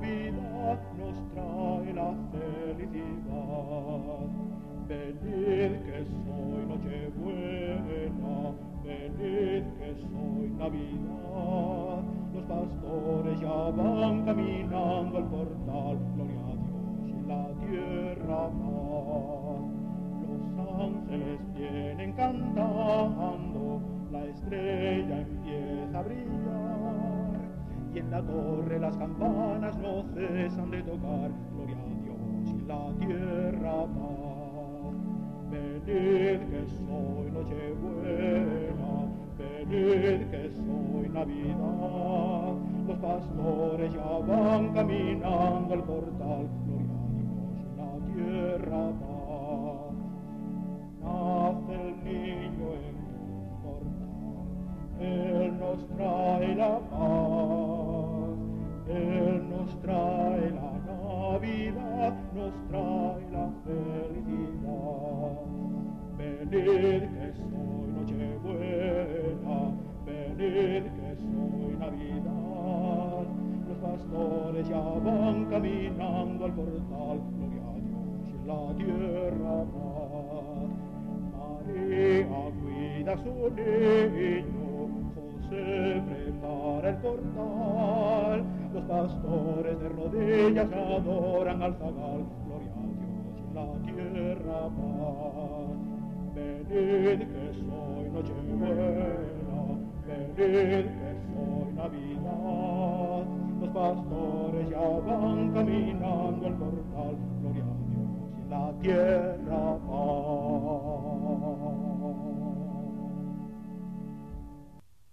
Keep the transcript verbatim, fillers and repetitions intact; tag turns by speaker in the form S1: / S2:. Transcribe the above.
S1: Navidad nos trae la felicidad. Venid que soy Nochebuena, venid que soy Navidad. Los pastores ya van caminando al portal, gloria a Dios y la tierra paz. Los ángeles vienen cantando, la estrella empieza a brillar, y en la torre las campanas no cesan de tocar, gloria a Dios y la tierra paz. Venid que soy Nochebuena, venid que soy Navidad. Los pastores ya van caminando al portal, gloria a Dios y la tierra paz. Nace el niño en un portal, Él nos trae la paz, Él nos trae la Navidad, nos trae la felicidad. Venid que soy Nochebuena, venid que soy Navidad. Los pastores ya van caminando al portal, gloria a Dios y la tierra paz. María cuida a su niño, José prepara el portal. Los pastores de rodillas adoran al zagal, gloria a Dios y la tierra paz. Venid que soy Nochebuena, venid que soy Navidad. Los pastores ya van caminando al portal, gloria a Dios y la tierra paz.